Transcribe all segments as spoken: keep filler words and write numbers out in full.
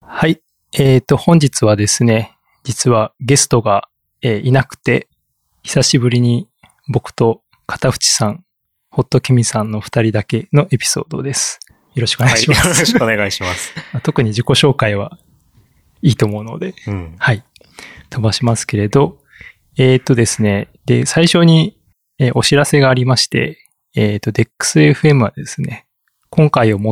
はい。えっと、本日はですね、実はゲストが、えーいなくて、久しぶりに僕と片渕さん、ホットケミさんの二人だけのエピソードです。よろしくお願いします。 はい、よろしくお願いします。 特に自己紹介はいいと思うので、 うん、 はい。飛ばしますけれど、えっとですね、で、最初に、えーお知らせがありまして、えっと、デックスエフエム はですね、今回をもって、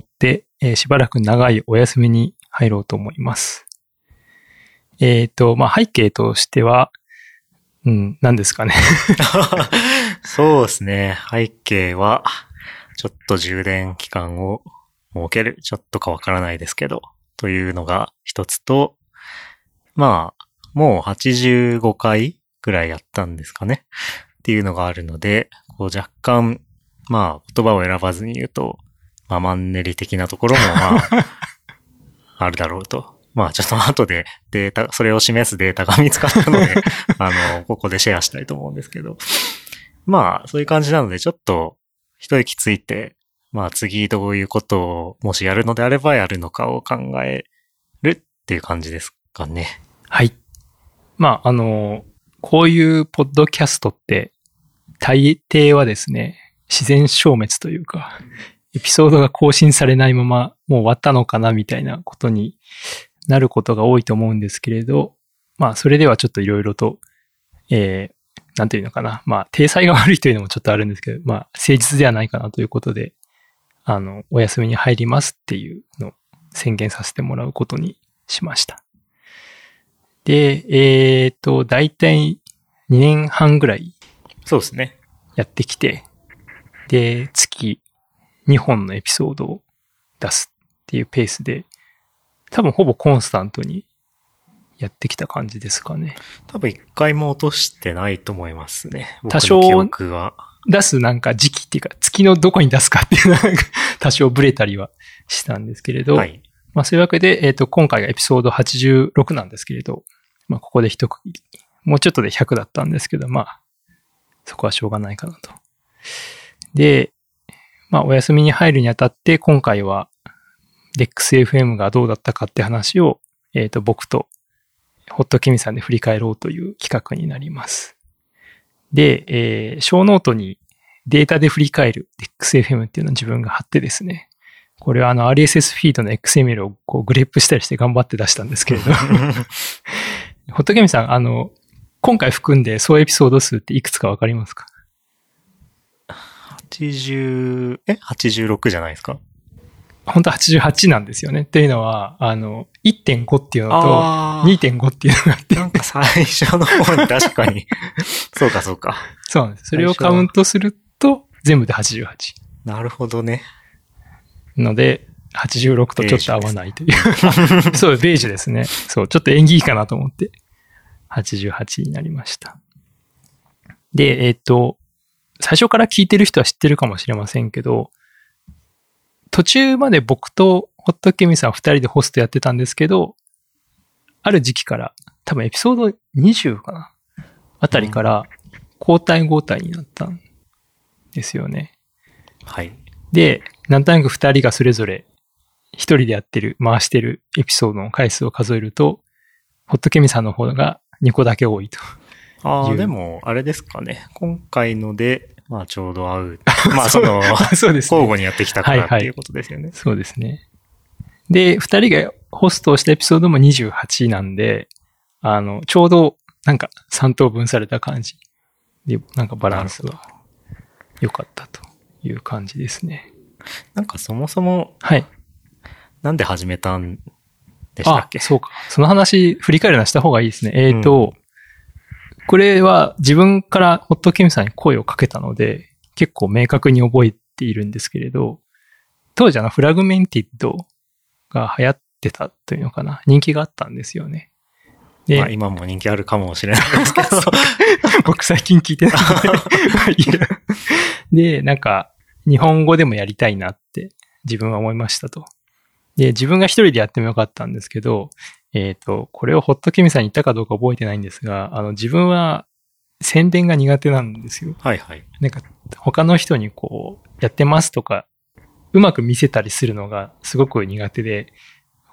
えーしばらく長いお休みに入ろうと思います。えっと、まあ、背景としては、うん、何ですかね。 そうですね。背景は、ちょっと充電期間を設ける。ちょっとかわからないですけど、というのが一つと、まあ、もうはちじゅうごかいぐらいやったんですかね。っていうのがあるので、こう若干、まあ、言葉を選ばずに言うと、まあ、マンネリ的なところもまあ、あるだろうと。まあちょっと後でデータ、それを示すデータが見つかったので、あの、ここでシェアしたいと思うんですけど。まあそういう感じなので、ちょっと一息ついて、まあ次どういうことをもしやるのであればやるのかを考えるっていう感じですかね。 はい。まあ、あの、こういうポッドキャストって、大抵はですね、自然消滅というか、エピソードが更新されないままもう終わったのかなみたいなことになることが多いと思うんですけれど、まあそれではちょっといろいろと、えー、なんていうのかな、まあ体裁が悪いというのもちょっとあるんですけど、まあ誠実ではないかなということで、あの、お休みに入りますっていうのを宣言させてもらうことにしました。で、えっと、だいたいにねんはんぐらいそうですね。 やってきて、で、月にほんのエピソードを出すっていうペースで、多分ほぼコンスタントにやってきた感じですかね。 多分一回も落としてないと思いますね。 多少僕の記憶は。 出すなんか時期っていうか、月のどこに出すかっていうのが多少ブレたりはしたんですけれど、 はい。 まあそういうわけで、えっと、今回がエピソードはちじゅうろくなんですけれど、まあここで一区切り。もうちょっとでひゃくだったんですけど、まあ、そこはしょうがないかなと。で、まあお休みに入るにあたって、今回は、デックスエフエム がどうだったかって話を、えっと、僕と、ホットケミさんで振り返ろうという企画になります。で、えー、小ノートにデータで振り返る デックスエフエム っていうのを自分が貼ってですね、これはあの アールエスエス フィードの エックスエムエル をこうグレップしたりして頑張って出したんですけれど、ホットケミさん、あの、今回含んで総エピソード数っていくつかわかりますか？ はちじゅう、え ?はちじゅうろく じゃないですか？ 本当はちじゅうはちなんですよね。っていうのは、あの、いってんご っていうのと にてんご っていうのがあって。 なんか最初の方に確かに。そうかそうか。 そうなんです。それをカウントすると、全部ではちじゅうはち。 なるほどね。 ので、はちじゅうろくとちょっと合わないという。そう、ベージュですね。そう、ちょっと縁起いいかなと思って、はちじゅうはちになりました。で、えっと、最初から聞いてる人は知ってるかもしれませんけど、途中まで僕とホットケミさん二人でホストやってたんですけど、ある時期から、多分エピソードにじゅうかなあたりから、交代交代になったんですよね。 はい。 で、なんとなく二人がそれぞれ一人でやってる、回してるエピソードの回数を数えると、ホットケミさんの方がにこだけ多いと。 ああ、でも、あれですかね。今回ので、まあちょうど合う。まあその、 そうですね、 交互にやってきたからっていうことですよね。はいはい、 そうですね。で、二人がホストをしたエピソードもにじゅうはちなんで、あの、ちょうどなんかさん等分された感じで、なんかバランスが良かったという感じですね。 なんかそもそも、 はい。 なんで始めたんでしたっけ？ あ、そうか。その話振り返るのはした方がいいですね。えっと、うん、これは自分からホットケミさんに声をかけたので、結構明確に覚えているんですけれど、当時あのフラグメンティッドが流行ってたというのかな、人気があったんですよね。 で、まあ今も人気あるかもしれないですけど。 僕最近聞いてないので。で、なんか日本語でもやりたいなって自分は思いましたと。で、自分が一人でやってもよかったんですけど、えっと、これをホットケミさんに言ったかどうか覚えてないんですが、あの、自分は宣伝が苦手なんですよ。 はいはい。 なんか、他の人にこう、やってますとか、うまく見せたりするのがすごく苦手で、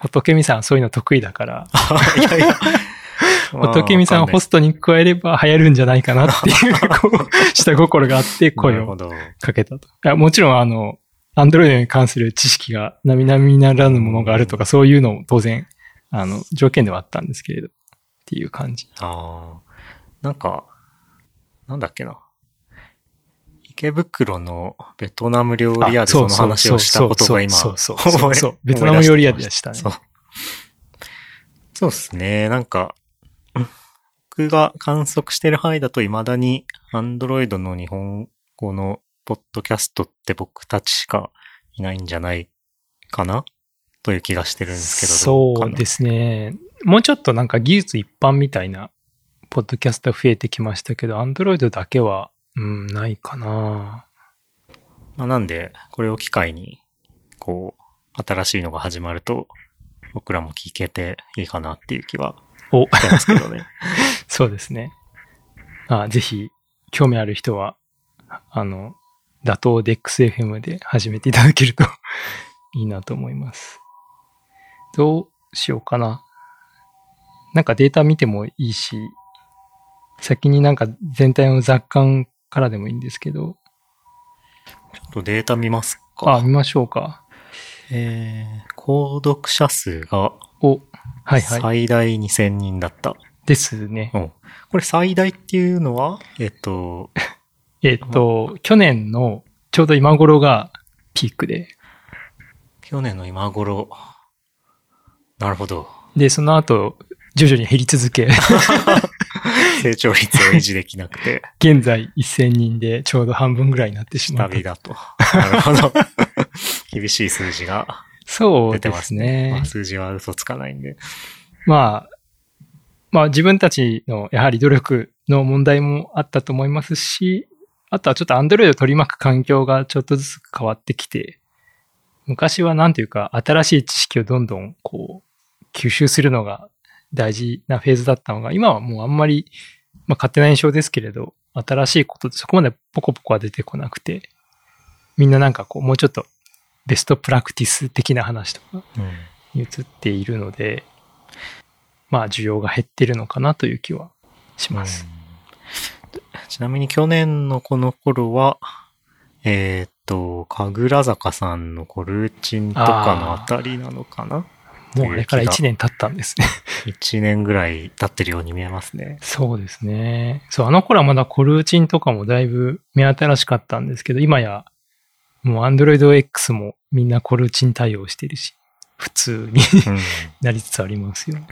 仏見さんそういうの得意だから、 いやいや。 仏見さんをホストに加えれば流行るんじゃないかなっていう、こう、下心があって声をかけたと。いや、もちろんあの、アンドロイドに関する知識が並々ならぬものがあるとか、そういうのも当然、あの、条件ではあったんですけれど、っていう感じ。 ああ。なんか、なんだっけな。池袋のベトナム料理屋でその話をしたことが今、 そうそうそうそうそう。ベトナム料理屋でしたね。 そう。そうですね。なんか、僕が観測してる範囲だと未だに Android の日本語のポッドキャストって僕たちしかいないんじゃないかなという気がしてるんですけど。 そうですね。もうちょっとなんか技術一般みたいなポッドキャスト増えてきましたけど、Android だけは、うん、ないかな。 まあ、なんで、これを機会に、こう、新しいのが始まると、僕らも聞けていいかなっていう気はしてますけどね。 そうですね。あ、ぜひ、興味ある人は、あの、打倒 デックスエフエム で始めていただけるといいなと思います。どうしようかな。なんかデータ見てもいいし、先になんか全体の雑感からでもいいんですけど。 ちょっとデータ見ますか。 あ、見ましょうか。 えー、購読者数が、 お、はいはい。 最大にせんにんだった。 ですね。 うん。これ最大っていうのは、えっと、 えっと、去年のちょうど今頃がピークで。 去年の今頃。なるほど。 で、その後、徐々に減り続け。 成長率を維持できなくて。 現在せんにんでちょうど半分ぐらいになってしまった。 下火だと。なるほど。厳しい数字が出てますね。そうですね。まあ、数字は嘘つかないんで。 まあ、まあ自分たちのやはり努力の問題もあったと思いますし、あとはちょっと Android を取り巻く環境がちょっとずつ変わってきて、昔はなんていうか新しい知識をどんどんこう吸収するのが大事なフェーズだったのが、今はもうあんまり、まあ勝手な印象ですけれど、新しいことでそこまでポコポコは出てこなくて、みんななんかこうもうちょっとベストプラクティス的な話とかに移っているので、うん、まあ需要が減ってるのかなという気はします。 うん、ちなみに去年のこの頃は、えー、っと、神楽坂さんのコルーチンとかのあたりなのかな？ もうあれからいちねん経ったんですね。 いちねんぐらい経ってるように見えますね。 そうですね。そう、あの頃はまだコルーチンとかもだいぶ目新しかったんですけど、今やもう Android X もみんなコルーチン対応してるし、普通になりつつありますよね。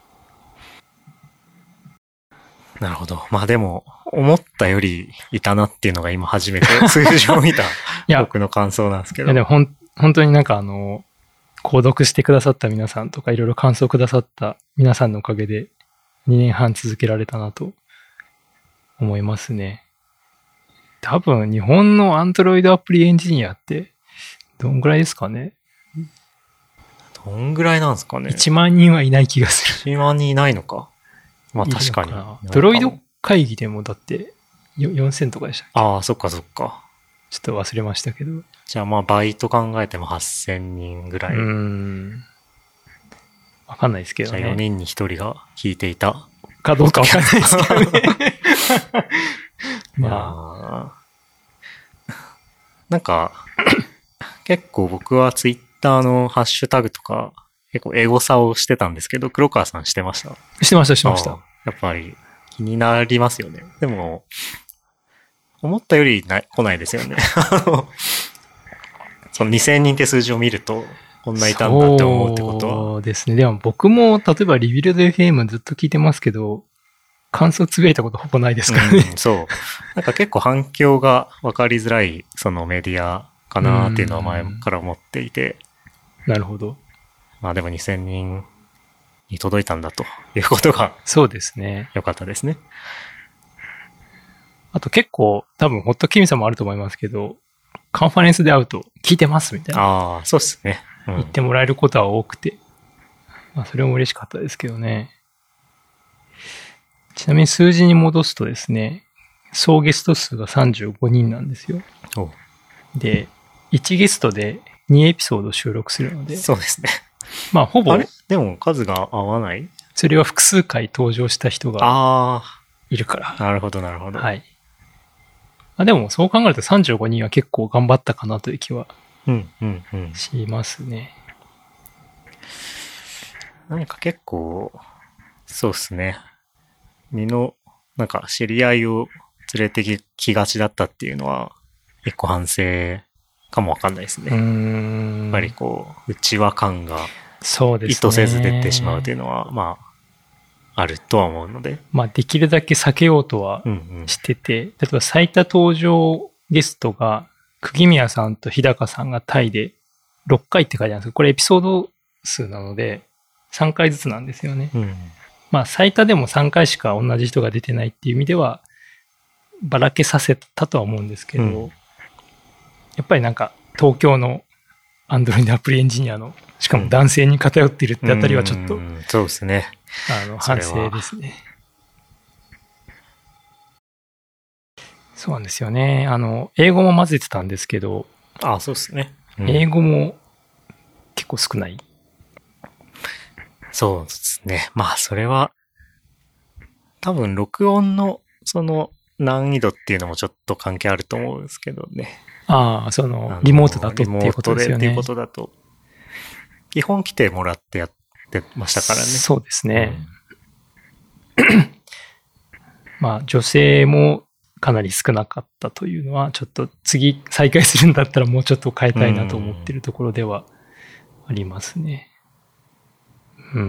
なるほど。まあでも、思ったよりいたなっていうのが今初めて数字を見た僕の感想なんですけど。 いやでもほん本当になんかあの、購読してくださった皆さんとかいろいろ感想くださった皆さんのおかげでにねんはん続けられたなと思いますね。多分日本の Android アプリエンジニアってどんぐらいですかね？ どんぐらいなんですかね？ いちまんにんはいない気がする。 いちまんにんいないのか。まあ確かに。 ドロイド会議でもだってよんせんとかでしたっけ？ ああ、そっかそっか。 ちょっと忘れましたけど。 じゃあまあ倍と考えてもはっせんにんぐらい。うーん。わかんないですけどね。 じゃあよにんにひとりが聞いていた。 かどうかわかんないですけどね。まあ。なんか、結構僕はツイッターのハッシュタグとか結構エゴサをしてたんですけど、黒川さんしてました？ してました、してました。 やっぱり気になりますよね。でも、思ったよりな来ないですよね。そのにせんにんって数字を見ると、こんないたんだって思うってことは。 そうですね。でも僕も、例えばリビルド エフエム ずっと聞いてますけど、感想つぶやいたことほぼないですからね。 うん、そう。なんか結構反響が分かりづらい、そのメディアかなっていうのは前から思っていて。 なるほど。 まあでもにせんにんに届いたんだということが。 そうですね。 よかったですね。 あと結構、多分、ホットキミさんもあると思いますけど、カンファレンスで会うと聞いてますみたいな。 ああ、そうですね、 うん。言ってもらえることは多くて。まあ、それも嬉しかったですけどね。ちなみに数字に戻すとですね、総ゲスト数がさんじゅうごにんなんですよ。 おで、いちゲストでにエピソード収録するので。 そうですね。 まあ、ほぼあ、れでも数が合わない？ それは複数回登場した人があいるから。 あ、なるほど、なるほど。 はい。あ、でも、そう考えるとさんじゅうごにんは結構頑張ったかなという気はうん、うん、うん。 しますね。 なんか結構、そうっすね。身の、なんか知り合いを連れてきがちだったっていうのは、一個反省かもわかんないですね。 うーん。 やっぱりこう、内輪感がそうですね。 意図せず出てしまうというのは、まあ、あるとは思うので。 まあ、できるだけ避けようとはうんうん。 してて、例えば最多登場ゲストが、釘宮さんと日高さんがタイでろっかいって書いてあるんですけど、これエピソード数なので、さんかいずつなんですよね。 うん、 まあ、最多でもさんかいしか同じ人が出てないっていう意味では、ばらけさせたとは思うんですけど、 うん、 やっぱりなんか、東京のアンドロイドアプリエンジニアの、しかも男性に偏っているってあたりはちょっと、 うん、そうですね。 あの、反省ですね。そうなんですよね。あの、英語も混ぜてたんですけど、 あ、そうですね。うん、 英語も結構少ない。 そうですね。まあ、それは、多分、録音の、その、難易度っていうのもちょっと関係あると思うんですけどね。 ああ、その、リモートだとっていうことですよね。 リモートでっていうことだと、基本来てもらってやってましたからね。 そうですね。うん、まあ、女性もかなり少なかったというのは、ちょっと次再開するんだったらもうちょっと変えたいなと思ってるところではありますね。うん。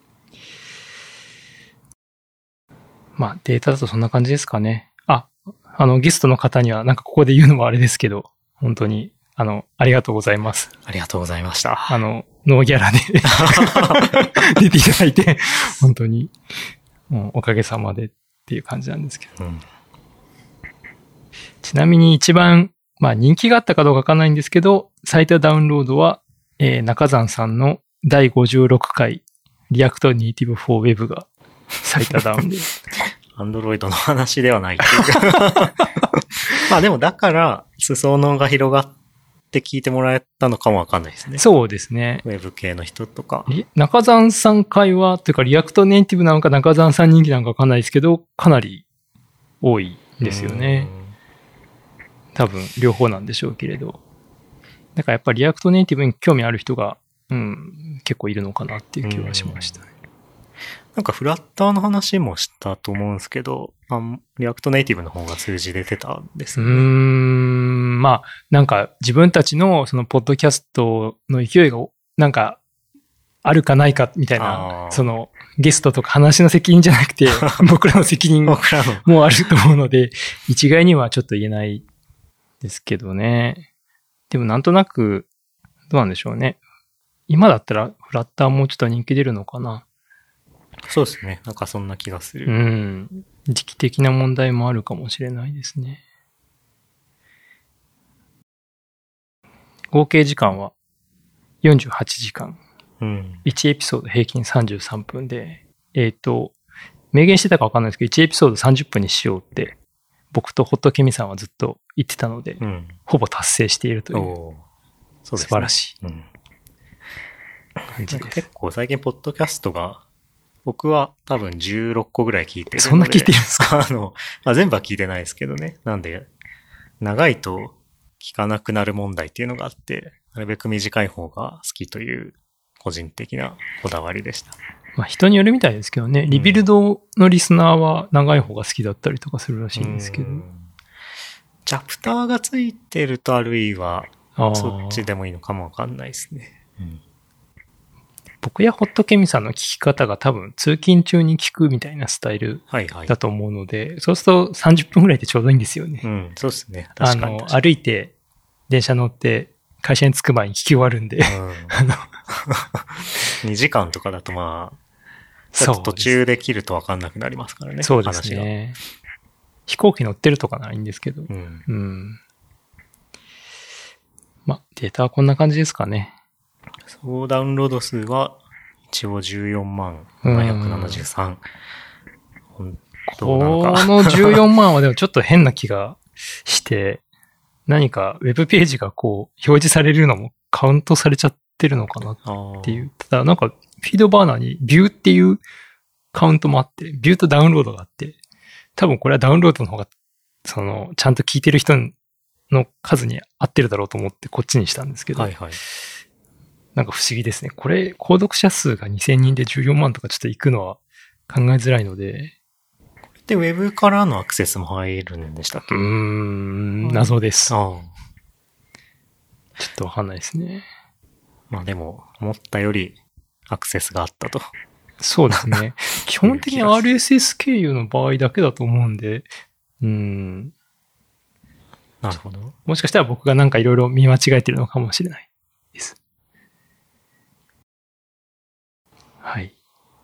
まあ、データだとそんな感じですかね。あ、あの、ゲストの方には、なんかここで言うのもあれですけど、本当に、あの、ありがとうございます。 ありがとうございました。 あの、ノーギャラで出ていただいて、本当に、もうおかげさまでっていう感じなんですけど。うん、ちなみに一番、まあ人気があったかどうかわかんないんですけど、最多ダウンロードは、えー、中山さんのだいごじゅうろっかいリアクトネイティブ for Web が最多ダウンで。 アンドロイドの話ではないっていうか。まあでもだから、裾野が広がって聞いてもらえたのかもわかんないですね。 そうですね。 ウェブ系の人とか。 中山さん会は、というかリアクトネイティブなのか中山さん人気なのかわかんないですけど、かなり多いですよね。多分両方なんでしょうけれど。だからやっぱりリアクトネイティブに興味ある人が、うん、結構いるのかなっていう気はしましたね。 なんかフラッターの話もしたと思うんですけど、リアクトネイティブの方が数字出てたんですよね。 うーん、まあ、なんか自分たちのそのポッドキャストの勢いが、なんか、あるかないかみたいな、そのゲストとか話の責任じゃなくて、僕らの責任もあると思うので、一概にはちょっと言えないですけどね。でもなんとなく、どうなんでしょうね。今だったらフラッターもうちょっと人気出るのかな。 そうですね。なんかそんな気がする。 うん。時期的な問題もあるかもしれないですね。合計時間はよんじゅうはちじかん。 うん。 いちエピソード平均さんじゅうさんぷんで、えっと、明言してたかわかんないですけど、いちエピソードさんじゅっぷんにしようって、僕とホットケミさんはずっと言ってたので、うん、ほぼ達成しているという。そうですね、素晴らしい。うん、 感じです。結構最近ポッドキャストが、僕は多分じゅうろっこぐらい聞いてるので。 そんな聞いてるんですか？ あの、まあ、全部は聞いてないですけどね。なんで、長いと聞かなくなる問題っていうのがあって、なるべく短い方が好きという個人的なこだわりでした。 まあ人によるみたいですけどね、リビルドのリスナーは長い方が好きだったりとかするらしいんですけど。 チャプターがついてるとあるいは、そっちでもいいのかもわかんないですね。うん、 僕やホットケミさんの聞き方が多分通勤中に聞くみたいなスタイルだと思うので、はいはい、そうするとさんじゅっぷんぐらいでちょうどいいんですよね。 うん、そうですね。確かに確かに。 あの、歩いて電車乗って会社に着く前に聞き終わるんで。うん、あのにじかんとかだとまあ、ちょっと途中で切ると分かんなくなりますからね。 そうですね。飛行機乗ってるとかならいいんですけど。うん。うん、まあ、データはこんな感じですかね。 そう、ダウンロード数は一応じゅうよんまんななひゃくななじゅうさん。うん、 このじゅうよんまんはでもちょっと変な気がして、何かウェブページがこう表示されるのもカウントされちゃっってるのかなっあていう。ただなんか、フィードバーナーにビューっていうカウントもあって、ビューとダウンロードがあって、多分これはダウンロードの方が、その、ちゃんと聞いてる人の数に合ってるだろうと思ってこっちにしたんですけど、 はいはい。 なんか不思議ですね。これ、購読者数がにせんにんでじゅうよんまんとかちょっと行くのは考えづらいので。 で、ウェブからのアクセスも入るんでしたっけ？ うーん、謎です。ちょああ。 っとわかんないですね。 まあでも、思ったよりアクセスがあったと。 そうですね。基本的に アールエスエス 経由の場合だけだと思うんで、うーん。 なるほど。 もしかしたら僕がなんかいろいろ見間違えてるのかもしれないです。はい。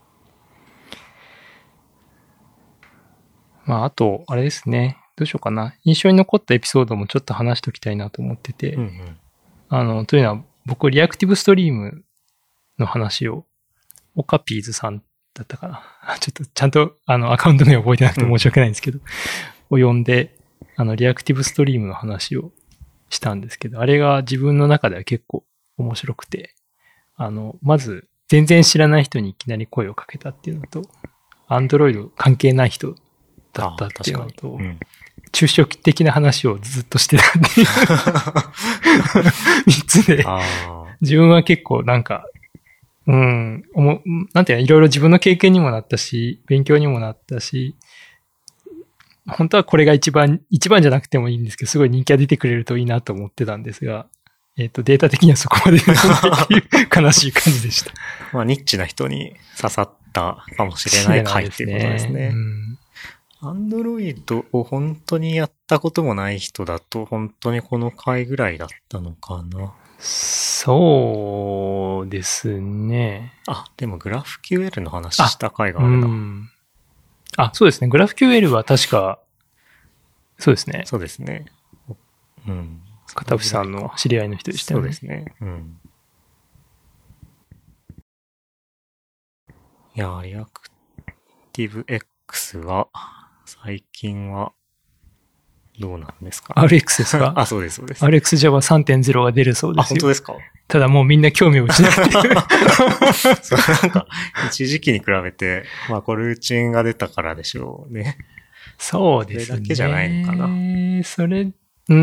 まあ、あと、あれですね。どうしようかな。印象に残ったエピソードもちょっと話しておきたいなと思ってて。 うんうん、 あの、というのは、僕、リアクティブストリームの話を、オカピーズさんだったかな。ちょっと、ちゃんと、あの、アカウント名覚えてなくて申し訳ないんですけど、うん、を呼んで、あの、リアクティブストリームの話をしたんですけど、あれが自分の中では結構面白くて、あの、まず、全然知らない人にいきなり声をかけたっていうのと、アンドロイド関係ない人だったっていうのと、うん、抽象的な話をずっとしてたっていうみっつで、自分は結構なんか、うん、おもなんていうの、いろいろ自分の経験にもなったし、勉強にもなったし、本当はこれが一番、一番じゃなくてもいいんですけど、すごい人気が出てくれるといいなと思ってたんですが、えっと、データ的にはそこまで出ないっていう悲しい感じでした。 まあ、ニッチな人に刺さったかもしれない回っていうことですね。アンドロイドを本当にやったこともない人だと、本当にこの回ぐらいだったのかな。 そうですね。 あ、でもグラフ キューエル の話した回があるな。 うん、あ、そうですね。グラフ キューエル は確か、そうですね。 そうですね。うん。 片渕さんの知り合いの人でしたよね。 そうですね。うん。いや、リアクティブ X は、最近は、どうなんですか、ね、 アールエックス ですか？ あ、そうです、そうです。 アールエックスジャパ さんてんゼロ が出るそうですよ。 あ、本当ですか？ ただもうみんな興味を失っている。 そう、なんか、一時期に比べて、まあ、コルーチンが出たからでしょうね。 そうですね。 それだけじゃないのかな。 それ、うん。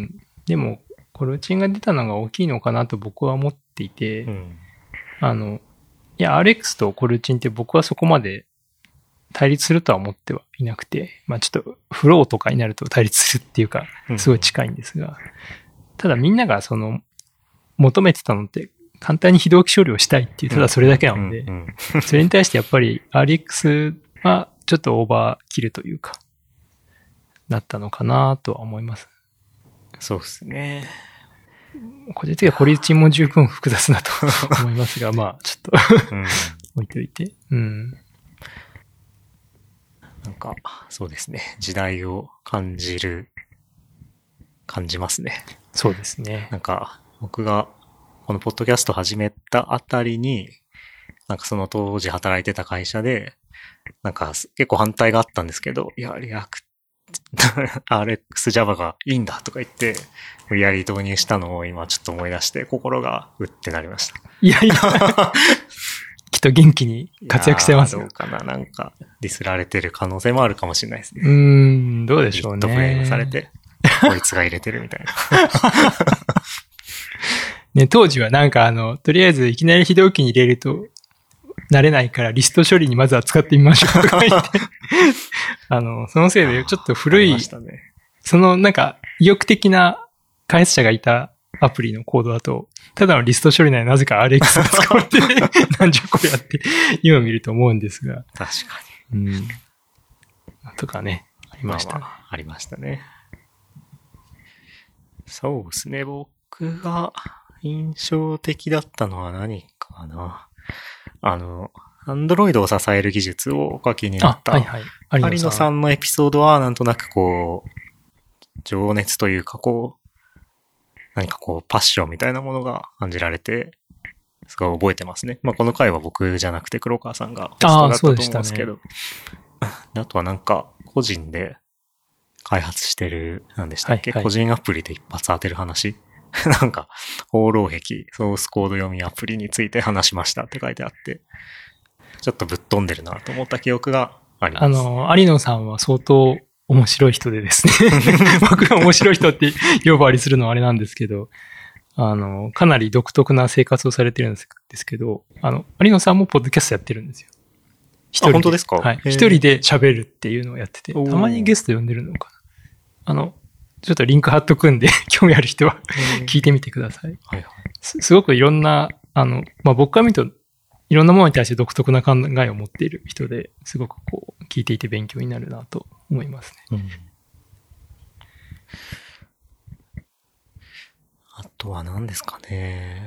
でも、コルーチンが出たのが大きいのかなと僕は思っていて、うん、あの、いや、アールエックス とコルーチンって僕はそこまで対立するとは思ってはいなくて、まあちょっとフローとかになると対立するっていうか、すごい近いんですが、うん、ただみんながその、求めてたのって簡単に非同期処理をしたいっていう、ただそれだけなので、それに対してやっぱり アールエックス はちょっとオーバーキルというか、だったのかなとは思います。 そうですね。 個人的にはコルーチンも十分複雑だと思いますが、まあちょっと、うん、置いといて。うん、 なんか、そうですね。時代を感じる、感じますね。 そうですね。 なんか、僕がこのポッドキャスト始めたあたりに、なんかその当時働いてた会社で、なんか結構反対があったんですけど、いや、リアク、アールエックスジャパ がいいんだとか言って、無理やり導入したのを今ちょっと思い出して、心がうってなりました。 いやいや。きっと元気に活躍してますよ。 どうかな、なんか、ディスられてる可能性もあるかもしれないですね。 うーん、どうでしょうね。 ヒットフレームされて、こいつが入れてるみたいな。 ね、当時はなんかあの、とりあえずいきなり非同期に入れると、慣れないからリスト処理にまずは使ってみましょうとか言って、あの、そのせいでちょっと古い、ね、そのなんか意欲的な開発者がいたアプリのコードだと、ただのリスト処理ならなぜか アールエックス が使われて何十個やって今見ると思うんですが。 確かに。うん。とかね、ありましたね。まあまあ、ありましたね。そうですね、僕が印象的だったのは何かな。あの、アンドロイドを支える技術をお書きになった、はいはい、有野さんのエピソードはなんとなくこう、情熱というかこう、何かこう、パッションみたいなものが感じられて、すごい覚えてますね。まあこの回は僕じゃなくて黒川さんがホストだったと思うんですけど。あ, ね、あとはなんか個人で開発してる、なんでしたっけ、はいはい、個人アプリで一発当てる話なんか、放浪壁、ソースコード読みアプリについて話しましたって書いてあって、ちょっとぶっ飛んでるなと思った記憶があります。 あの、有野さんは相当面白い人でですね。僕が面白い人って呼ばわりするのはあれなんですけど、あの、かなり独特な生活をされてるんですけど、あの、有野さんもポッドキャストやってるんですよ。一人で。 あ、本当ですか？ はい。一人で喋るっていうのをやってて、たまにゲスト呼んでるのかな。あの、ちょっとリンク貼っとくんで、興味ある人は聞いてみてください。はいはい。す, すごくいろんな、あの、まあ、僕から見ると、いろんなものに対して独特な考えを持っている人で、すごくこう、聞いていて勉強になるなと思いますね。うん、 あとは何ですかね。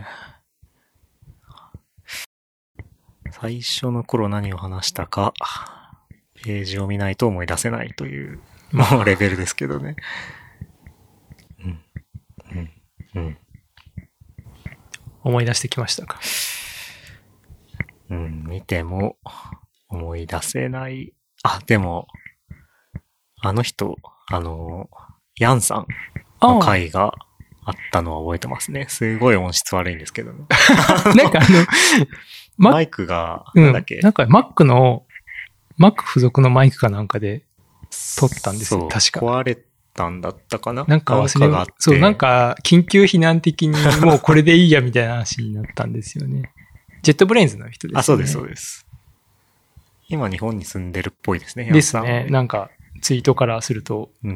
最初の頃何を話したか、ページを見ないと思い出せないという、もうレベルですけどね。うん。うん。うん。 思い出してきましたか？ うん、見ても思い出せない。あ、でも、あの人、あの、ヤンさんの回があったのは覚えてますね。すごい音質悪いんですけどね。 なんかあの、 マイクが、なんだっけ、 うん、なんか Mac の、Mac 付属のマイクかなんかで撮ったんですよ、確か。 壊れたんだったかな？ なんか忘れがあって。そう、なんか緊急避難的にもうこれでいいやみたいな話になったんですよね。ジェットブレインズの人ですね。 あ、そうです、そうです。今日本に住んでるっぽいですね。 ですね。なんかツイートからすると。 うん。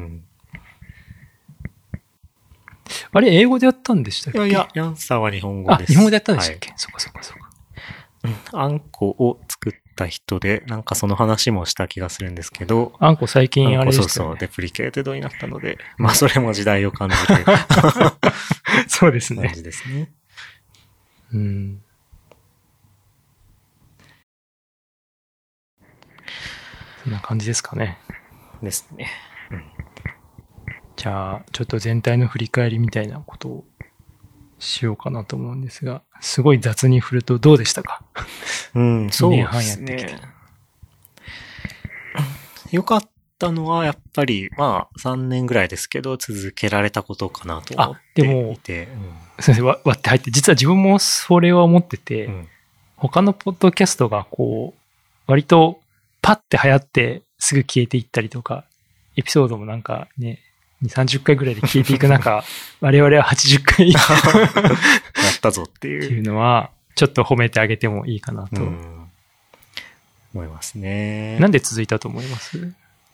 あれ、英語でやったんでしたっけ？ いやいや、ヤンさんは日本語です。 あ、日本語でやったんでしたっけ？はい、そっかそっかそっか。 うん。あんこを作った人で、なんかその話もした気がするんですけど。 あんこ最近あれでしたね。 そうそう、デプリケーテッドになったので、まあそれも時代を感じる。 そうですね。 感じですね。 うん。そんな感じですかね。 ですね。うん、 じゃあ、ちょっと全体の振り返りみたいなことをしようかなと思うんですが、すごい雑に振るとどうでしたか？ うん、そうですね。 にねんはんやってきて。 よかったのは、やっぱり、まあ、さんねんぐらいですけど、続けられたことかなと思っていて。あ、でも、うん、 先生、割って入って、実は自分もそれは思ってて、うん、他のポッドキャストがこう、割とパッて流行ってすぐ消えていったりとか、エピソードもなんかね、にじゅう、さんじゅっかいぐらいで消えていく中、我々ははちじゅっかいやったぞっていう。 っていうのは、ちょっと褒めてあげてもいいかなと。 うん思いますね。 なんで続いたと思います？ うん。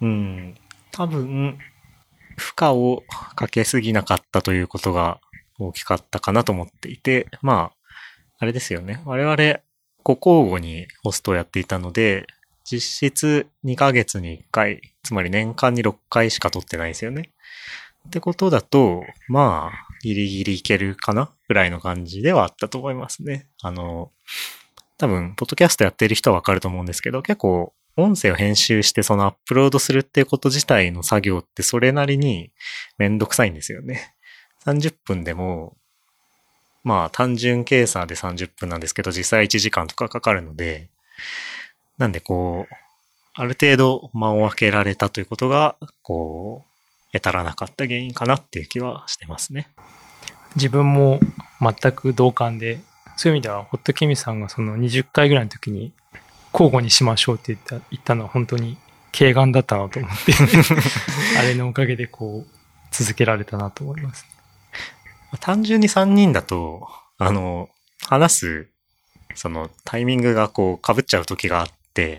多分、負荷をかけすぎなかったということが大きかったかなと思っていて、まあ、あれですよね。我々、こう交互にホストをやっていたので、実質にかげつにいっかい、つまり年間にろっかいしか撮ってないですよね。ってことだと、まあ、ギリギリいけるかなぐらいの感じではあったと思いますね。あの、多分、ポッドキャストやってる人はわかると思うんですけど、結構、音声を編集してそのアップロードするっていうこと自体の作業ってそれなりにめんどくさいんですよね。さんじゅっぷんでも、まあ単純計算でさんじゅっぷんなんですけど、実際いちじかんとかかかるので、なんでこう、ある程度間を空けられたということが、こう、得たらなかった原因かなっていう気はしてますね。 自分も全く同感で、そういう意味では、ホットケミさんがそのにじゅっかいぐらいの時に、交互にしましょうって言った、言ったのは本当に軽眼だったなと思って、あれのおかげでこう、続けられたなと思います。 単純にさんにんだと、あの、話す、そのタイミングがこう被っちゃう時があって、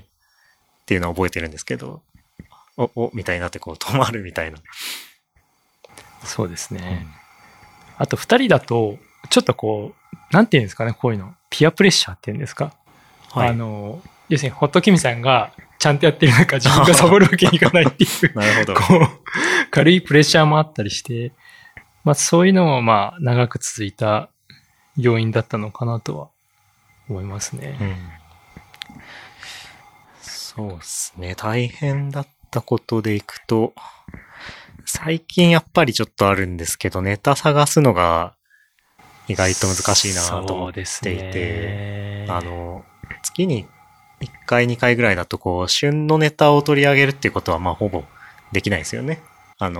っていうのを覚えてるんですけど、お、お、みたいになってこう止まるみたいな。 そうですね。うん、あとふたりだと、ちょっとこう、なんていうんですかね、こういうの。ピアプレッシャーっていうんですか。はい、あの、要するに、ホットキミさんがちゃんとやってる中、自分がサボるわけにいかないっていう、 なるほど。 こう、軽いプレッシャーもあったりして、まあそういうのもまあ長く続いた要因だったのかなとは思いますね。うん、 そうですね。大変だったことでいくと、最近やっぱりちょっとあるんですけど、ネタ探すのが意外と難しいなと思っていて、あの、月にいっかいにかいぐらいだとこう、旬のネタを取り上げるっていうことはまあほぼできないですよね。あの、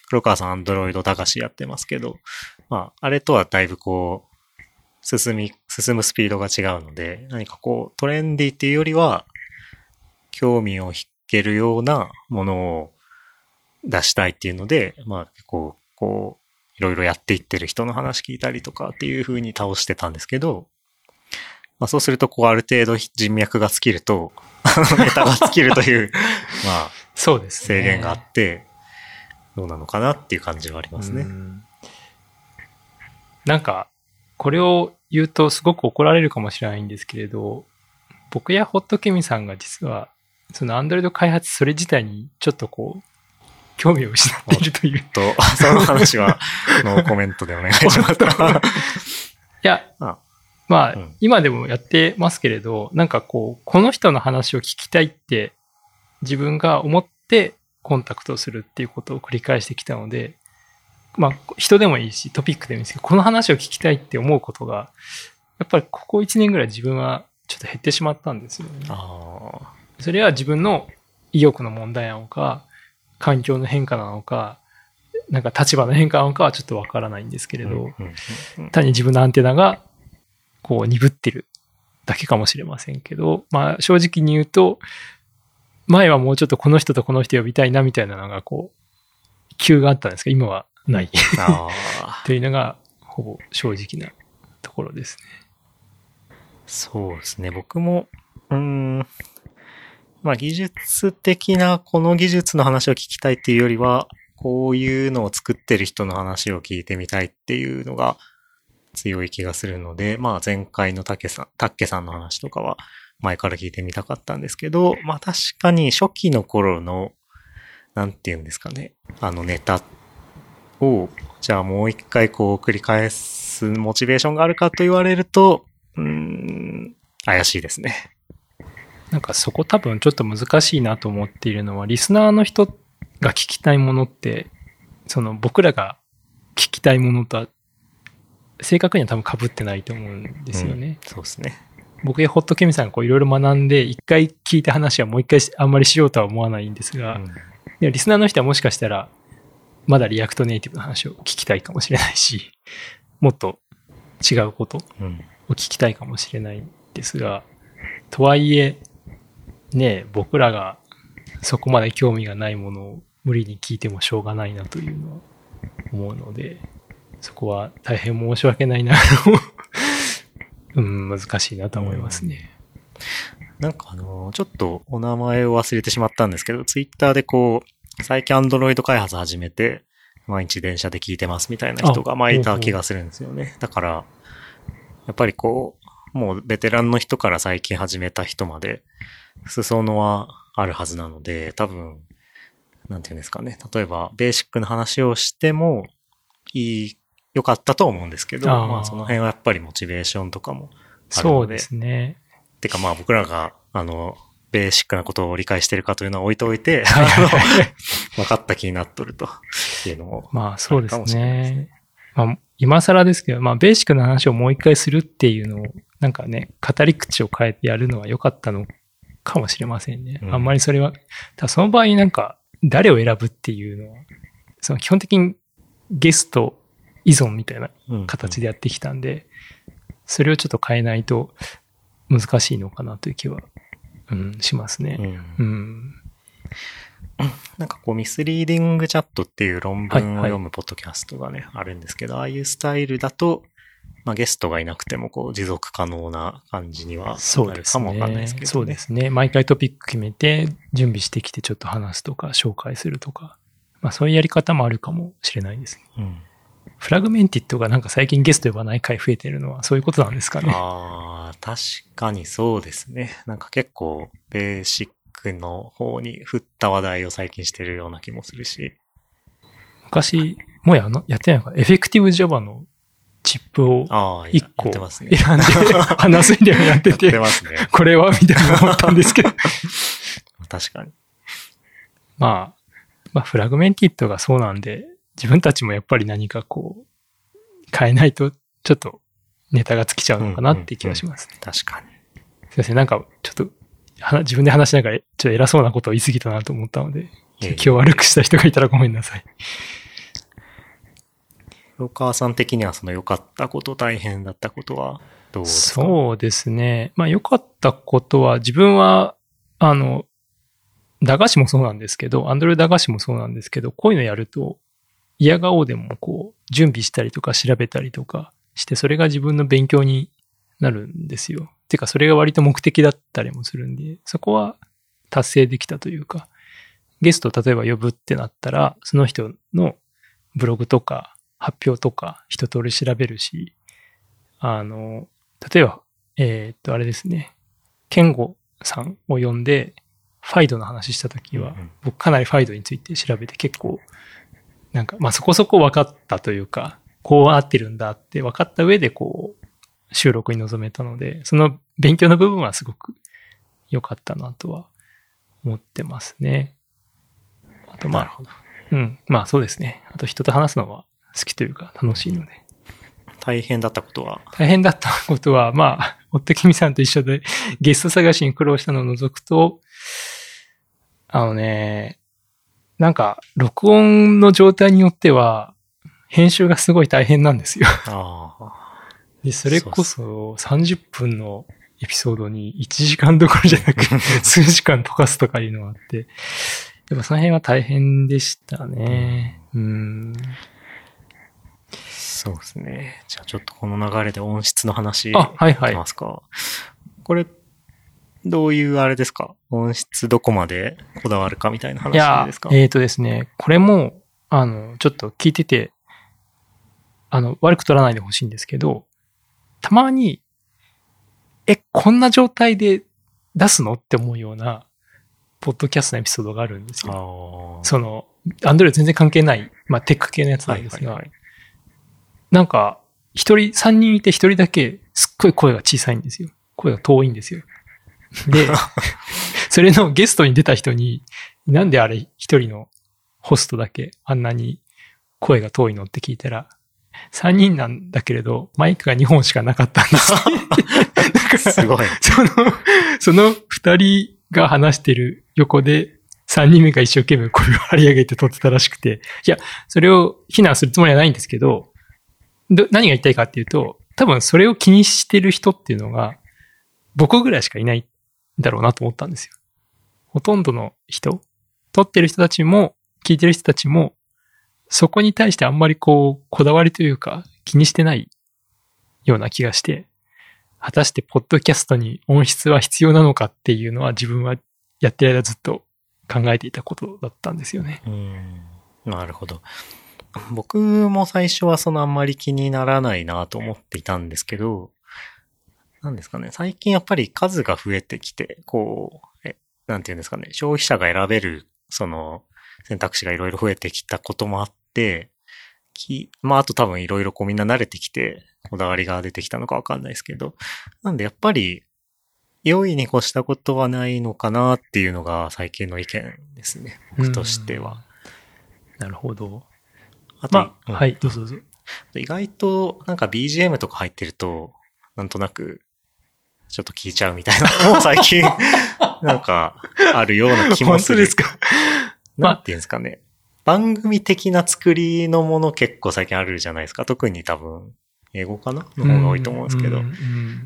黒川さんアンドロイド駄菓子やってますけど、まあ、あれとはだいぶこう、進み、進むスピードが違うので、何かこう、トレンディっていうよりは、興味を引けるようなものを出したいっていうので、まあ、こう、こう、いろいろやっていってる人の話聞いたりとかっていう風に倒してたんですけど、まあそうすると、こう、ある程度人脈が尽きると、ネタが尽きるという、まあ、 そうですね。 制限があって、どうなのかなっていう感じはありますね。 うん、なんか、これを言うとすごく怒られるかもしれないんですけれど、僕やホットケミさんが実は、その Android 開発それ自体にちょっとこう、興味を失っているという。 と、その話は、のコメントでお願いします。いや、あまあ、うん、今でもやってますけれど、なんかこう、この人の話を聞きたいって自分が思ってコンタクトするっていうことを繰り返してきたので、まあ、人でもいいし、トピックでもいいですけど、この話を聞きたいって思うことが、やっぱりここいちねんぐらい自分はちょっと減ってしまったんですよね。あそれは自分の意欲の問題なのか、環境の変化なのか、なんか立場の変化なのかはちょっとわからないんですけれど、単に自分のアンテナがこう鈍ってるだけかもしれませんけど、まあ正直に言うと、前はもうちょっとこの人とこの人呼びたいなみたいなのがこう、急があったんですけど、今はないというのがほぼ正直なところですね。 そうですね。僕も、うーん、まあ技術的なこの技術の話を聞きたいっていうよりは、こういうのを作ってる人の話を聞いてみたいっていうのが強い気がするので、まあ前回のタケさん、タッケさんの話とかは前から聞いてみたかったんですけど、まあ確かに初期の頃の、なんていうんですかね、あのネタを、じゃあもう一回こう繰り返すモチベーションがあるかと言われると、うーん、怪しいですね。 なんかそこ多分ちょっと難しいなと思っているのは、リスナーの人が聞きたいものって、その僕らが聞きたいものとは正確には多分被ってないと思うんですよね。 うん、そうですね。 僕やホットケミさんがこういろいろ学んで、一回聞いた話はもう一回あんまりしようとは思わないんですが、うん、でもリスナーの人はもしかしたら、まだリアクトネイティブの話を聞きたいかもしれないし、もっと違うことを聞きたいかもしれないんですが、とはいえ、ね、僕らがそこまで興味がないものを無理に聞いてもしょうがないなというのは思うので、そこは大変申し訳ないなうん、難しいなと思いますね。 なんかあの、ちょっとお名前を忘れてしまったんですけど、ツイッターでこう、最近アンドロイド開発始めて、毎日電車で聞いてますみたいな人が前いた気がするんですよね。だから、やっぱりこう、もうベテランの人から最近始めた人まで、裾野はあるはずなので、多分、なんていうんですかね。例えば、ベーシックな話をしても、いい、良かったと思うんですけど、あまあその辺はやっぱりモチベーションとかもあるので。 そうですね。 てかまあ僕らが、あの、ベーシックなことを理解してるかというのは置いておいて、分かった気になっとるというのもまあそうですね。まあ今更ですけど、まあベーシックな話をもう一回するっていうのを、なんかね、語り口を変えてやるのは良かったのかもしれませんね。うん、あんまりそれは、ただその場合なんか誰を選ぶっていうのは、その基本的にゲスト依存みたいな形でやってきたんで、うんうん、それをちょっと変えないと難しいのかなという気は、うん、しますね。うんうん、 なんかこうミスリーディングチャットっていう論文を読むポッドキャストがね、はいはい、あるんですけど、ああいうスタイルだと、まあゲストがいなくてもこう持続可能な感じにはなるかもわかんないですけどね。 そうですね。毎回トピック決めて準備してきてちょっと話すとか紹介するとか、まあそういうやり方もあるかもしれないですね。うん、フラグメンティッドがなんか最近ゲスト呼ばない回増えてるのはそういうことなんですかね。 ああ、確かにそうですね。なんか結構ベーシックの方に振った話題を最近してるような気もするし。 昔、もうやのやってないのかな、エフェクティブ Java のチップをいっこ選んで話すみたいなやってて、やってますね、これはみたいな思ったんですけど。 確かに。 まあ、まあフラグメンティッドがそうなんで、自分たちもやっぱり何かこう変えないとちょっとネタが尽きちゃうのかなって気がしますね。 うんうんうん、確かに。 すいません、なんかちょっと自分で話しながらちょっと偉そうなことを言い過ぎたなと思ったので、気を悪くした人がいたらごめんなさい。 黒川さん的にはその良かったこと、大変だったことはどうですか？ そうですね。まあ良かったことは、自分は、あの、駄菓子もそうなんですけど、アンドロイド駄菓子もそうなんですけど、こういうのやると、嫌顔でもこう、準備したりとか調べたりとかして、それが自分の勉強になるんですよ。てか、それが割と目的だったりもするんで、そこは達成できたというか、ゲストを例えば呼ぶってなったら、その人のブログとか発表とか一通り調べるし、あの、例えば、えーっと、あれですね、ケンゴさんを呼んで、ファイドの話したときは、 うんうん、 僕かなりファイドについて調べて結構、なんか、まあそこそこ分かったというか、こうなってるんだって分かった上でこう、収録に臨めたので、その勉強の部分はすごく良かったなとは思ってますね。あとまあ、うん、まあそうですね。あと人と話すのは好きというか楽しいので。 大変だったことは大変だったことは、まあ、おってきみさんと一緒でゲスト探しに苦労したのを除くと、あのね、なんか、録音の状態によっては、編集がすごい大変なんですよ。 ああ。 で、それこそさんじゅっぷんのエピソードにいちじかんどころじゃなく、数時間溶かすとかいうのがあって、やっぱその辺は大変でしたね。うん。 そうですね。じゃあちょっとこの流れで音質の話、 あ、はいはい。 いきますか。これ、どういうあれですか？音質どこまでこだわるかみたいな話ですか？ いや、えーとですね、これも、あの、ちょっと聞いてて、あの、悪く取らないでほしいんですけど、たまに、え、こんな状態で出すのって思うような、ポッドキャストのエピソードがあるんですよ。その、アンドロイド全然関係ない、まあ、テック系のやつなんですが、はいはいはい、なんか、一人、三人いて一人だけ、すっごい声が小さいんですよ。声が遠いんですよ。で、それのゲストに出た人に、なんであれ一人のホストだけあんなに声が遠いのって聞いたら、三人なんだけれど、マイクが二本しかなかったんです。だからすごい。 その、その二人が話してる横で、三人目が一生懸命声を張り上げて撮ってたらしくて、いや、それを非難するつもりはないんですけど、ど何が言いたいかっていうと、多分それを気にしてる人っていうのが、僕ぐらいしかいないんだろうなと思ったんですよ。ほとんどの人、撮ってる人たちも、聞いてる人たちも、そこに対してあんまりこう、こだわりというか、気にしてないような気がして、果たしてポッドキャストに音質は必要なのかっていうのは自分はやってる間ずっと考えていたことだったんですよね。 うん、なるほど。僕も最初はそのあんまり気にならないなと思っていたんですけど、なんですかね、最近やっぱり数が増えてきて、こう、え、なんていうんですかね、消費者が選べる、その、選択肢がいろいろ増えてきたこともあって、きまあ、あと多分いろいろこうみんな慣れてきて、こだわりが出てきたのかわかんないですけど、なんでやっぱり、良いに越したことはないのかなっていうのが最近の意見ですね、僕としては。 なるほど。 あと、 まあ、うん、はい、どうぞどうぞ。 意外となんか ビージーエム とか入ってると、なんとなく、ちょっと聞いちゃうみたいなのも最近、なんか、あるような気もする。 本当ですか？ なんていうんですかね。番組的な作りのもの結構最近あるじゃないですか。特に多分、英語かなの方が多いと思うんですけど。うんうん、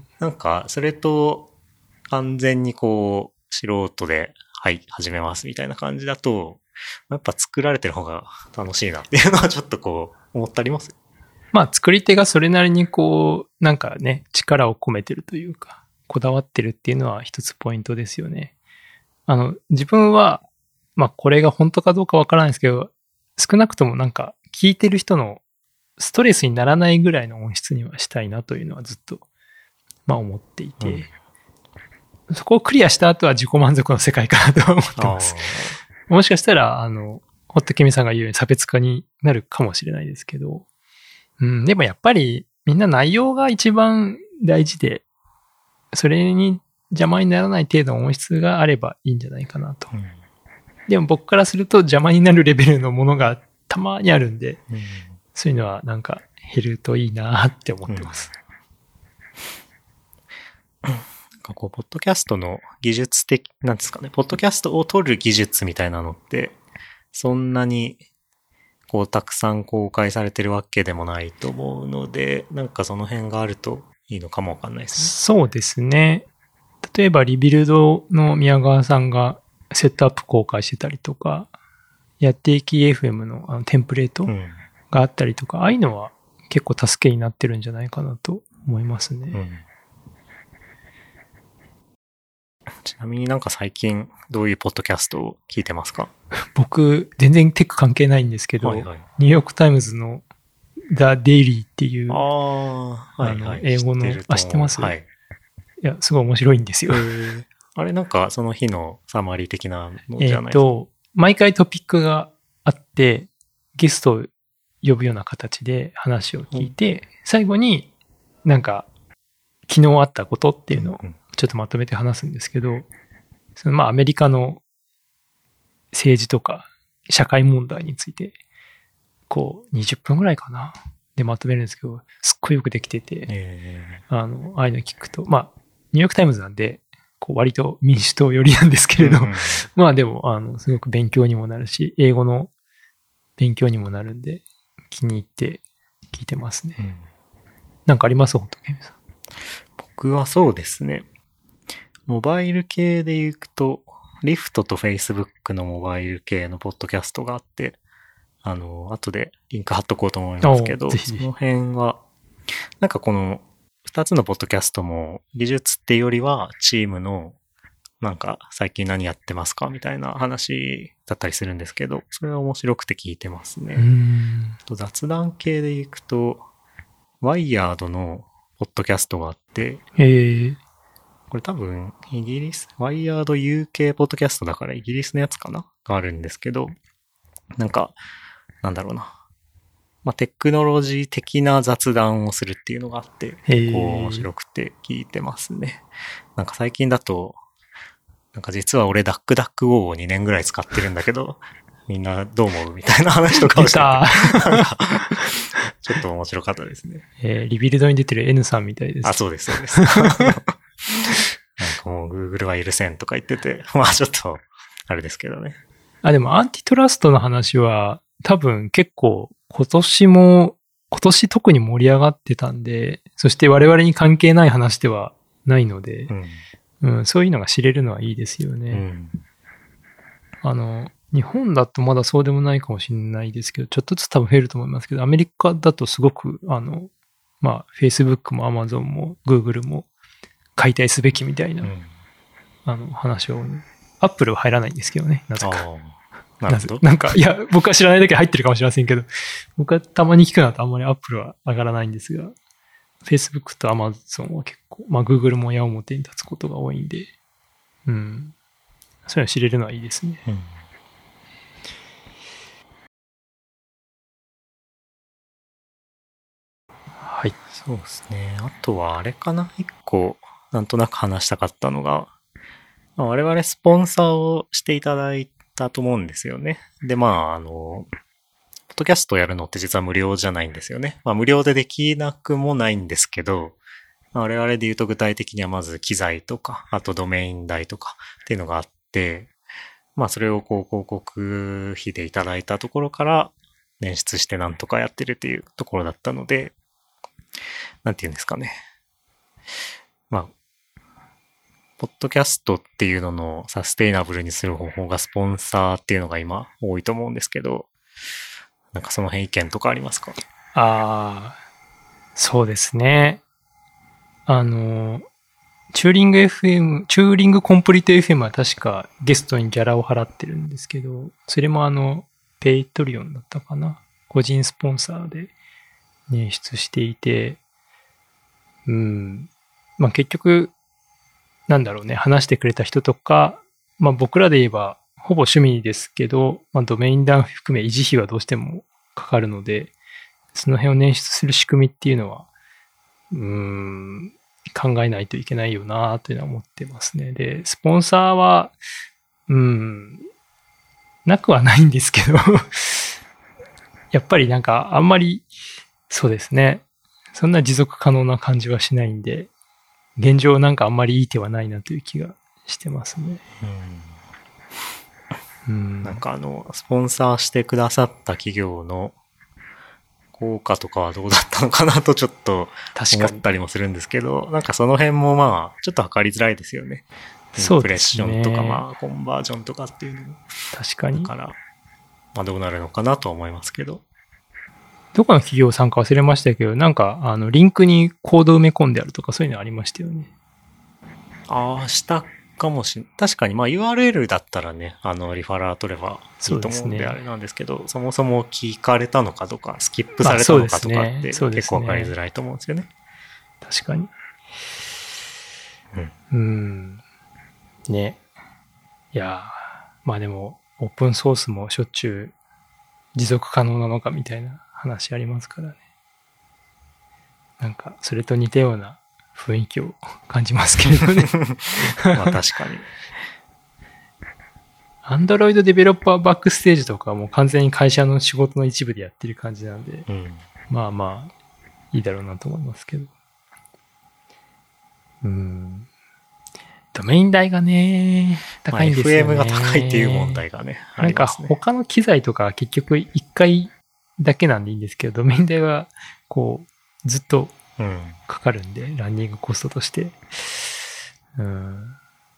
なんか、それと、完全にこう、素人で、はい、始めますみたいな感じだと、やっぱ作られてる方が楽しいなっていうのはちょっとこう、思ったります。 まあ、作り手がそれなりにこう、なんかね、力を込めてるというか、こだわってるっていうのは一つポイントですよね。あの、自分は、まあこれが本当かどうかわからないですけど、少なくともなんか聞いてる人のストレスにならないぐらいの音質にはしたいなというのはずっと、まあ思っていて、うん、そこをクリアした後は自己満足の世界かなとは思ってます。もしかしたら、あの、ホットケミさんが言うように差別化になるかもしれないですけど、うん、でもやっぱりみんな内容が一番大事で、それに邪魔にならない程度の音質があればいいんじゃないかなと。うん、でも僕からすると邪魔になるレベルのものがたまにあるんで、うん、そういうのはなんか減るといいなって思ってます。 うん、なんかこう、ポッドキャストの技術的、なんですかね、ポッドキャストを撮る技術みたいなのって、そんなにこうたくさん公開されてるわけでもないと思うので、なんかその辺があるといいのかもわかんないですね。 そうですね。例えばリビルドの宮川さんがセットアップ公開してたりとか、やっていき エフエム の, あのテンプレートがあったりとか、うん、ああいうのは結構助けになってるんじゃないかなと思いますね。うん、 ちなみになんか最近どういうポッドキャストを聞いてますか？ 僕、全然テック関係ないんですけど、はいはい、ニューヨークタイムズの The Daily っていう、 あ、はいはい、 英語の、知ってあ、知ってます？はい。いや、すごい面白いんですよ。 あれなんかその日のサマリー的なのじゃないですか？えっと、毎回トピックがあって、ゲストを呼ぶような形で話を聞いて、うん、最後になんか昨日あったことっていうのをちょっとまとめて話すんですけど、そのまあアメリカの政治とか社会問題について、こうにじゅっぷんぐらいかなでまとめるんですけど、すっごいよくできてて、えー、あの、ああいうの聞くと、まあ、ニューヨークタイムズなんで、こう割と民主党寄りなんですけれど、うん、まあでも、あの、すごく勉強にもなるし、英語の勉強にもなるんで、気に入って聞いてますね。うん、なんかあります？本当ケミさん。 僕はそうですね。モバイル系で言うと、リフトと Facebook のモバイル系のポッドキャストがあって、あの、後でリンク貼っとこうと思いますけど、その辺は、なんかこの二つのポッドキャストも技術っていうよりはチームのなんか最近何やってますかみたいな話だったりするんですけど、それは面白くて聞いてますね。うんと雑談系でいくと、ワイヤードのポッドキャストがあって、 へー、 これ多分イギリス、ワイヤード ユーケー ポッドキャストだからイギリスのやつかながあるんですけど、なんか、なんだろうな。まあ、テクノロジー的な雑談をするっていうのがあって、結構面白くて聞いてますね。なんか最近だと、なんか実は俺ダックダック ゴー をにねんぐらい使ってるんだけど、みんなどう思うみたいな話とかをしてて、なんかちょっと面白かったですね。 えー、リビルドに出てる N さんみたいです。 あ、そうです、そうです。なんかもう Google は許せんとか言ってて、まあちょっと、あれですけどね。 あ、でもアンティトラストの話は多分結構今年も、今年特に盛り上がってたんで、そして我々に関係ない話ではないので、うんうん、そういうのが知れるのはいいですよね。うん、あの、日本だとまだそうでもないかもしれないですけど、ちょっとずつ多分増えると思いますけど、アメリカだとすごく、あの、まあ、Facebook も Amazon も Google も解体すべきみたいな、うん、あの話を、アップルは入らないんですけどね、なぜか。 なるほど。 なんか、いや、僕は知らないだけ入ってるかもしれませんけど、僕はたまに聞くのとあんまりアップルは上がらないんですが、Facebook と Amazon は結構、まあ Google も矢面に立つことが多いんで、うん。そういうの知れるのはいいですね。うん、はい。 そうですね。あとはあれかな、一個、なんとなく話したかったのが、まあ、我々スポンサーをしていただいたと思うんですよね。で、まあ、あの、ポッドキャストやるのって実は無料じゃないんですよね。まあ、無料でできなくもないんですけど、まあ、我々で言うと具体的にはまず機材とか、あとドメイン代とかっていうのがあって、まあ、それをこう広告費でいただいたところから捻出してなんとかやってるっていうところだったので、なんて言うんですかね。まあ、ポッドキャストっていうののサステイナブルにする方法がスポンサーっていうのが今多いと思うんですけど、なんかその辺意見とかありますか？ ああ、そうですね。あの、チューリング エフエム、チューリングコンプリート エフエム は確かゲストにギャラを払ってるんですけど、それもあの、ペイトリオンだったかな。個人スポンサーで捻出していて、うん。まあ結局、なんだろうね、話してくれた人とか、まあ僕らで言えば、ほぼ趣味ですけど、まあドメイン代含め維持費はどうしてもかかるので、その辺を捻出する仕組みっていうのは、うーん、考えないといけないよなというのは思ってますね。で、スポンサーは、うん、なくはないんですけど、やっぱりなんかあんまり、そうですね、そんな持続可能な感じはしないんで、現状なんかあんまりいい手はないなという気がしてますね。 うん、 なんかあの、スポンサーしてくださった企業の効果とかはどうだったのかなとちょっと思ったりもするんですけど、なんかその辺もまあ、ちょっと測りづらいですよね。インプレッションとか、まあ、コンバージョンとかっていうのも。 確かに。 だから、まあどうなるのかなとは思いますけど。 どこの企業さんか忘れましたけど、なんか、あの、リンクにコード埋め込んであるとかそういうのありましたよね。 ああ、したかもしん、確かに、まあ ユーアールエル だったらね、あの、リファラー取ればいいと思うんであれなんですけど、そ, ね、そもそも聞かれたのかとか、スキップされたのかとかって結構わかりづらいと思うんですよね。 確かに。 うん。 うんね。いや、まあでも、オープンソースもしょっちゅう持続可能なのかみたいな話ありますからね。なんか、それと似たような雰囲気を感じますけれどね。 まあ確かに。 Android デベロッパーバックステージとかはもう完全に会社の仕事の一部でやってる感じなんで、 うん、 まあまあ、いいだろうなと思いますけど。うん。ドメイン代がね、高いんですよね。 まあ、エフエム が高いっていう問題がね、ありますね。 なんか他の機材とか結局一回だけなんでいいんですけど、ドメイン代はこう、ずっとかかるんで、うん、ランニングコストとして。うん。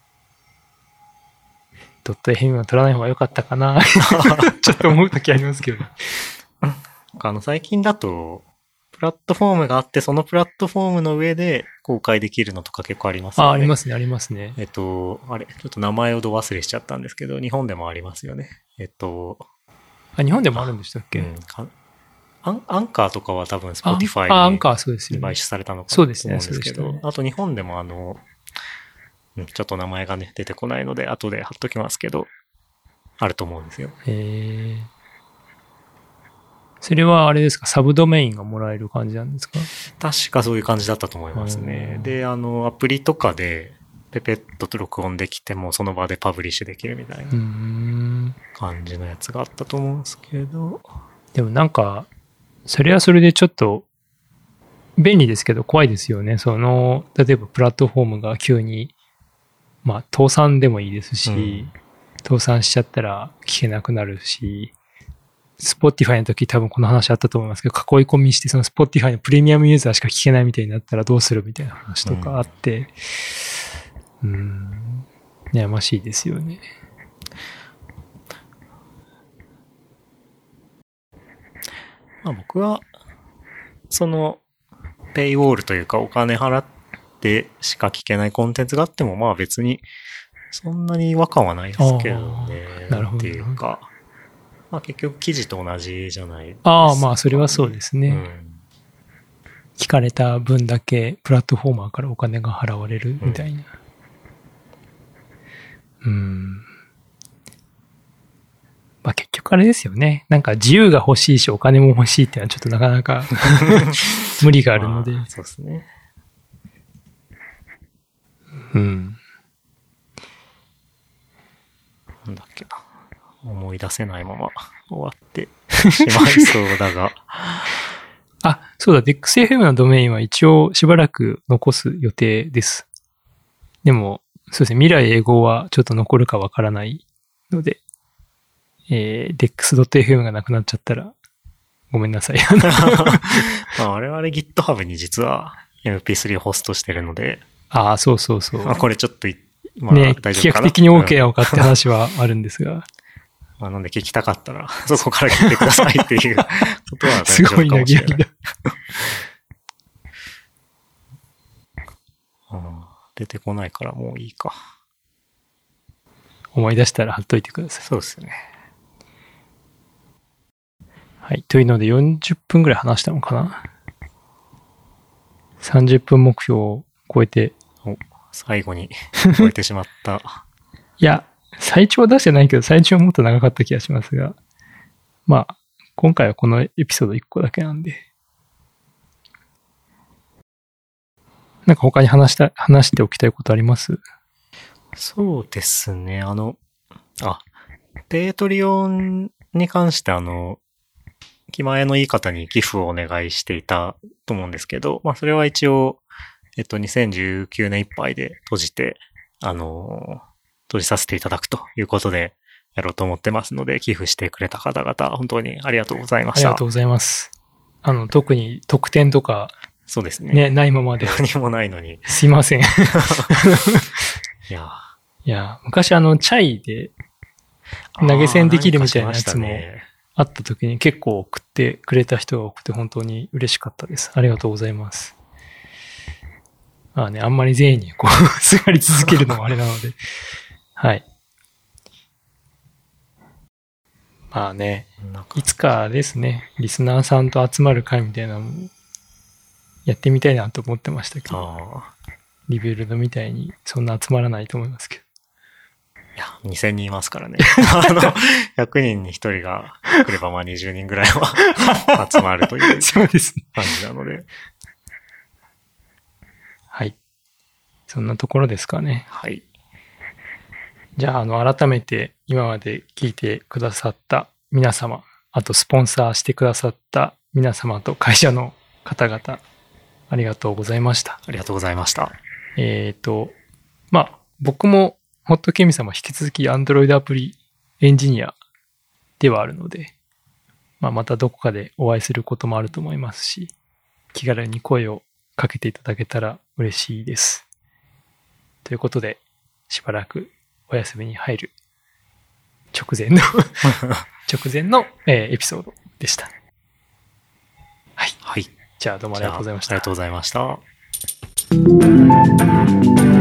ドット エフエム は取らない方が良かったかなちょっと思うときありますけど。 あの、最近だと、プラットフォームがあって、そのプラットフォームの上で公開できるのとか結構ありますよね。 あ、ありますね、ありますね。 えっと、あれ、ちょっと名前をど忘れしちゃったんですけど、日本でもありますよね。えっと、 あ、日本でもあるんでしたっけ？ うん、アン、アンカーとかは多分 Spotify に買収されたのかなと思うんですけど、 そうですね、あと日本でもあの、ちょっと名前がね、出てこないので、後で貼っときますけど、あると思うんですよ。 へー。それはあれですか、サブドメインがもらえる感じなんですか？ 確かそういう感じだったと思いますね。で、あの、アプリとかで、ペペットと録音できても、その場でパブリッシュできるみたいな感じのやつがあったと思うんですけど。 でもなんか、それはそれでちょっと、便利ですけど怖いですよね。その、例えばプラットフォームが急に、まあ、倒産でもいいですし、うん、倒産しちゃったら聞けなくなるし、Spotify の時多分この話あったと思いますけど、囲い込みしてその Spotify のプレミアムユーザーしか聞けないみたいになったらどうするみたいな話とかあって、うん、うーん、悩ましいですよね。 まあ僕は、その、ペイウォールというかお金払ってしか聞けないコンテンツがあっても、まあ別にそんなに違和感はないですけどね。 なるほど。 っていうか、まあ結局記事と同じじゃないですか。ああ、まあそれはそうですね。うん、聞かれた分だけプラットフォーマーからお金が払われるみたいな。うん。うんまあ結局あれですよね。なんか自由が欲しいしお金も欲しいっていうのはちょっとなかなか無理があるので。 まあ、そうですね。 うん。 なんだっけな。思い出せないまま終わってしまいそうだが。 あ、そうだ。デックスエフエム のドメインは一応しばらく残す予定です。でも、そうですね。未来永劫はちょっと残るかわからないので。えー、デックスドットエフエム がなくなっちゃったら、ごめんなさい。 まあ、我々 GitHub に実は エムピースリー ホストしてるので。 ああ、そうそうそう。 まあ、これちょっと、まあ、 ね、規約的に OK なのかって話はあるんですが。 まあ、なんで聞きたかったら、そこから聞いてくださいっていうことは大丈夫かもしれない。すごい投げやりだ。出てこないからもういいか。 思い出したら貼っといてください。 そうですね。 はい。というのでよんじゅっぷんぐらい話したのかな。さんじゅっぷん目標を超えて。 お、最後に超えてしまった。 いや、最長は出してないけど、最長はもっと長かった気がしますが。まあ、今回はこのエピソードいっこだけなんで。なんか他に話した、話しておきたいことあります？ そうですね。あの、あ、ペイトリオンに関してあの、気前のいい方に寄付をお願いしていたと思うんですけど、まあそれは一応、えっと、にせんじゅうきゅうねんいっぱいで閉じて、あの、閉じさせていただくということで、 やろうと思ってますので、寄付してくれた方々、本当にありがとうございました。 ありがとうございます。あの、特に特典とか、 そうですね。 ね、ないままで。 何もないのに。 すいません。いや、 いや、昔あの、チャイで投げ銭できるみたいなやつもあった時に結構送ってくれた人が多くて本当に嬉しかったです。ありがとうございます。まあね、あんまり全員にこう、すがり続けるのもあれなので。はい。まあね、いつかですね、リスナーさんと集まる会みたいなのもやってみたいなと思ってましたけど、リビルドみたいにそんな集まらないと思いますけど。 いや、にせんにんいますからね。あの、ひゃくにんにひとりが来ればまあにじゅうにんぐらいは集まるというそうですね。 感じなので。 はい。そんなところですかね。 はい。 じゃあ、あの、改めて今まで聞いてくださった皆様、あとスポンサーしてくださった皆様と会社の方々、ありがとうございました。 ありがとうございました。 えっと、まあ、僕もホットケミ様引き続き Android アプリエンジニアではあるので、まあ、またどこかでお会いすることもあると思いますし、気軽に声をかけていただけたら嬉しいです。ということで、しばらくお休みに入る直前の直前の、えーエピソードでした。はい。 はい。 じゃあどうもありがとうございました。 ありがとうございました。